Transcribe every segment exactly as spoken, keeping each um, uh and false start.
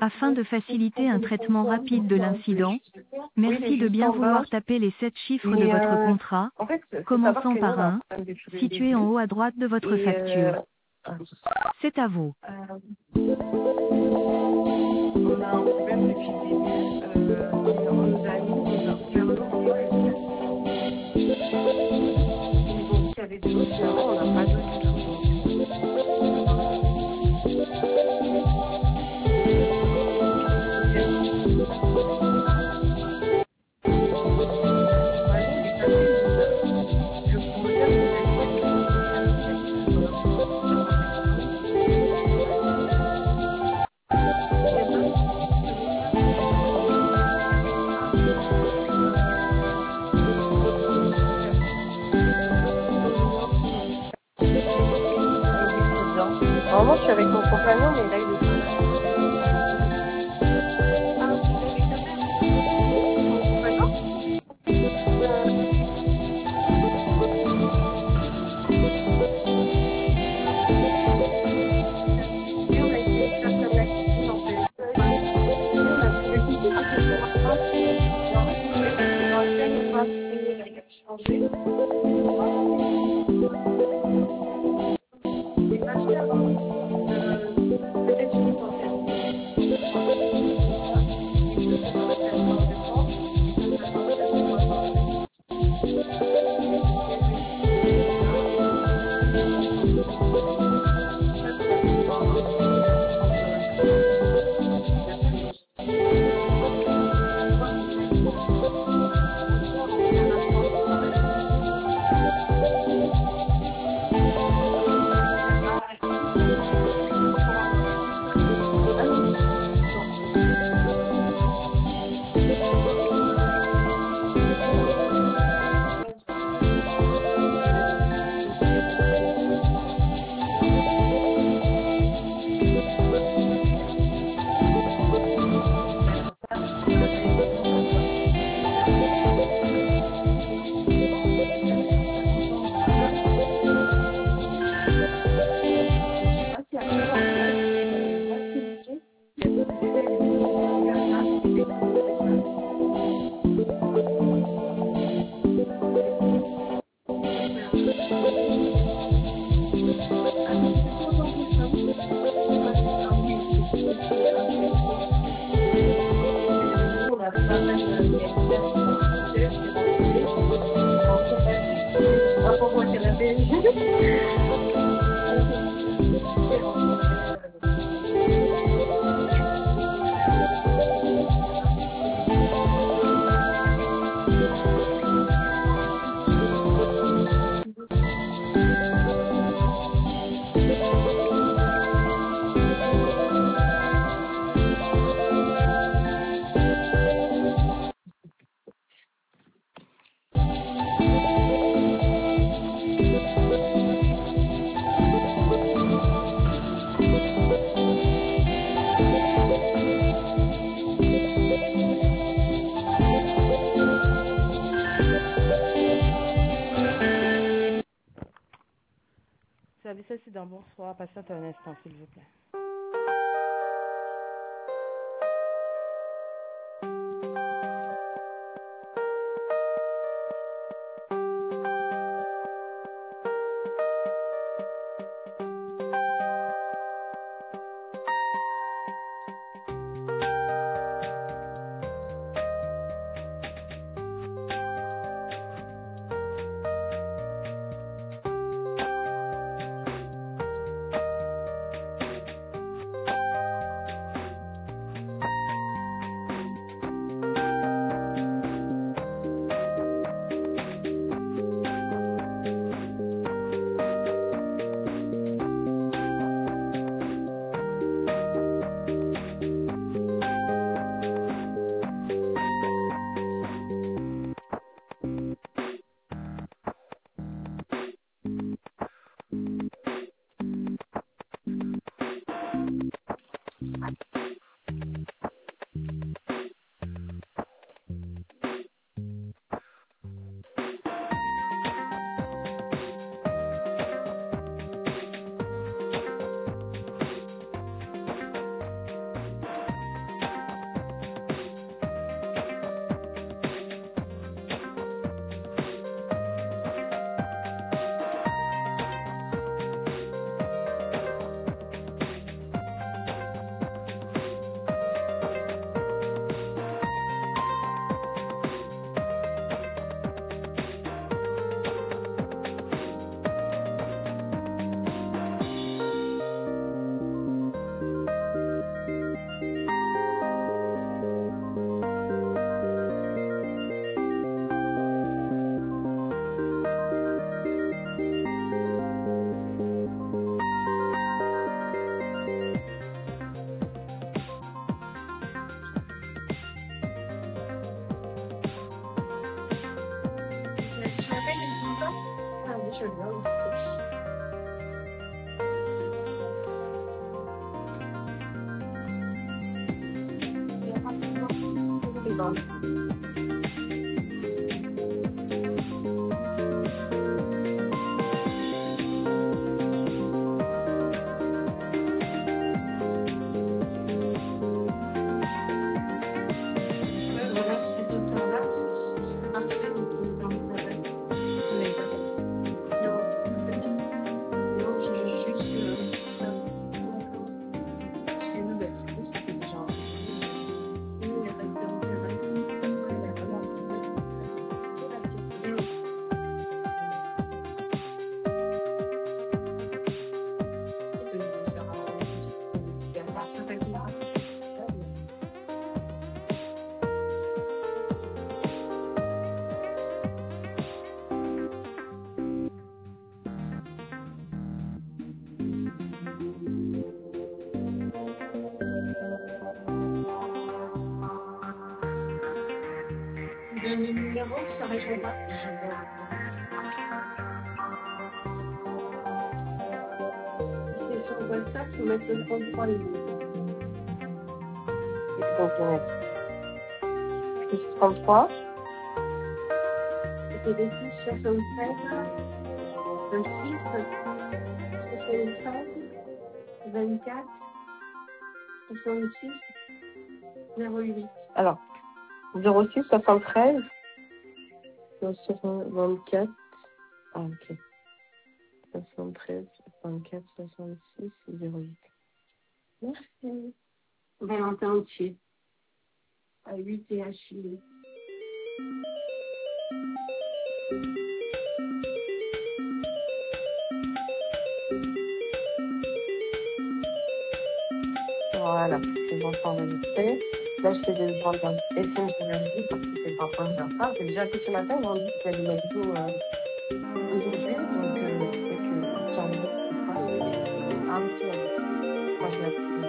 Afin de faciliter un traitement rapide de l'incident, merci de bien vouloir taper les sept chiffres de votre euh, contrat, en fait, faut commençant savoir que nous, par on a un un, problème depuis le situé en début. haut à droite de votre Et facture. euh, C'est à vous. euh, on a un problème depuis le début. Euh, on nous a mis, on nous a aucun nom. Ils nous ont dit qu'il y avait de l'eau, finalement, on n'a pas d'eau du tout. Normalement, je suis avec mon compagnon, mais là, il est pas là. Ah, tu es avec ta mère? Ton compagnon? Euh, et on a essayé de faire comme la cuisine, en fait. Et on a trouvé ici, ah, c'est ça marche pas. Et en fait, on voulait passer dans le thème, on va essayer de changer. C'est pas cher, hein. Euh, peut-être une centaine. Service accident, bonsoir. Patiente un instant, s'il vous plaît. septembre. Voilà, cet auteur-là, c'est parfait dans le travail. D'accord. Non, non, j'ai juste euh, ça. C'est une belle chose, ça fait déjà un peu. Il n'y a pas d'intérêt. Il y a vraiment le numéro, ça répond pas. C'est sur WhatsApp, il faut mettre le trente-trois et Donc, on met plus trente-trois. c'était des six soixante-treize, vingt-six, soixante-treize, vingt-quatre, soixante-six, zéro huit. Alors, zéro six soixante-treize, vingt-quatre. Ah, ok. soixante-treize, vingt-quatre, soixante-six, zéro huit. Merci. Valentin entier. À huit et H. Voilà, c'est bon, c'est enregistré. Là, je fais des demandes d'un S M G parce que c'est parfois je leur parle. J'ai déjà fait ce matin, ils m'ont dit qu'il y avait une vidéo euh, aujourd'hui, donc euh, c'est que sur les autres, c'est pas. Ah, oui, tu m'as dit. Enfin, je l'ai appris.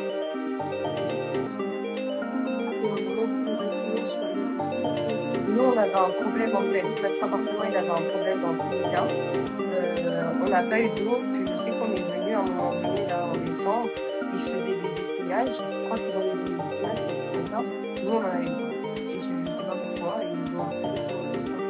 Nous, on avait un problème en fait. Notre appartement, il avait un problème dans tous les cas. Euh, on n'a pas eu d'eau, puis je sais qu'on est venu à un moment donné, là, en décembre, ils faisaient des essayages. Je crois qu'ils ont mis des essayages, quelque chose comme ça. Nous, on en a eu pas. Et je ne sais pas pourquoi, et ils ont fait des choses de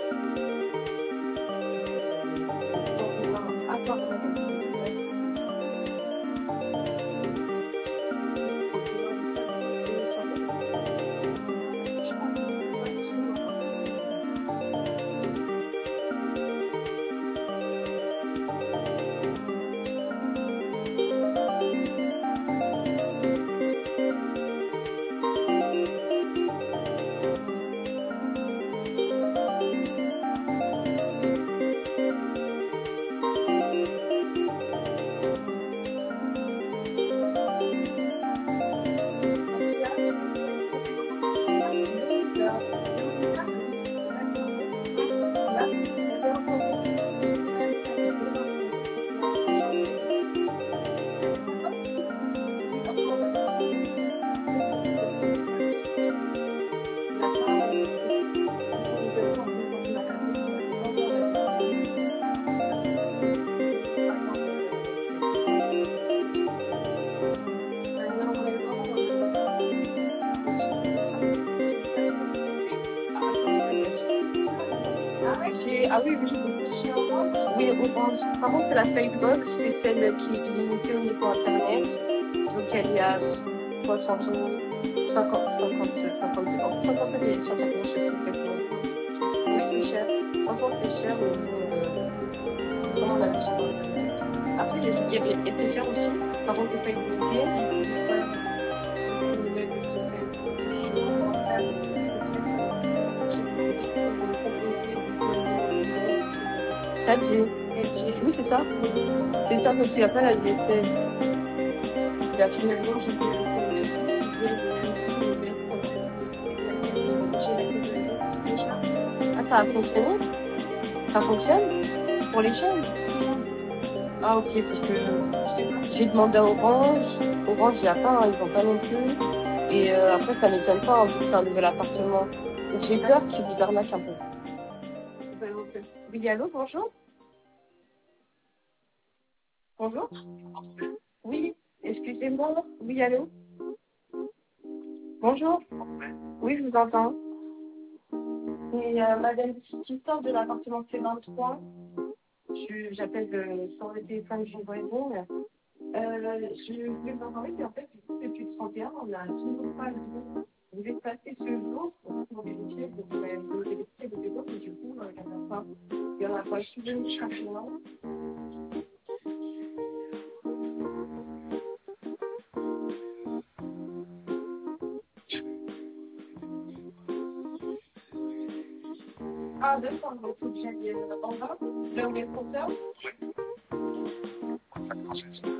J'ai- Ah oui, oui. Oui, Orange. Par contre, la Fightbox, c'est celle qui est limitée au niveau Internet. Donc, elle est à soixante euros, cinquante, cinquante, cinquante, entre cinquante-sept et soixante euros, je sais plus exactement. Oui, c'est cher. Franchement, c'est cher au niveau, euh, comment on appelle sur Internet. Après, j'ai vu qu'il y avait S F R aussi. Par contre, c'est pas illimité. quatre G. Oui, c'est ça. C'est ça, parce qu'il n'y a pas la D S L. Il a finalement, j'ai fait Ah, ça a fonctionné? Ça fonctionne? Pour les chaînes? Ah, ok, parce que j'ai demandé à Orange. Orange, il n'y a pas, hein, ils n'ont pas non plus. Et euh, après, ça ne m'étonne pas, hein, vu que c'est un nouvel appartement. Donc, j'ai peur qu'ils vous arnaquent un peu. Oui, allô, bonjour? Bonjour? Oui, excusez-moi. Oui, allô? Bonjour? Oui, je vous entends. Et euh, madame, petite histoire de l'appartement C vingt-trois. Je- J'appelle euh, sur le téléphone d'une voisine. Euh, je voulais vous informer qu'en fait, du coup, depuis le trente et un, on n'a toujours pas le jour. Vous êtes passé ce jour pour vérifier, pour vous avez vérifié vos débuts, mais du coup, euh, il n'y en a pas. Il y en a pas. Je suis venue rapidement. Ah, d'accord, donc il faut que j'aille euh, en bas, vers les compteurs.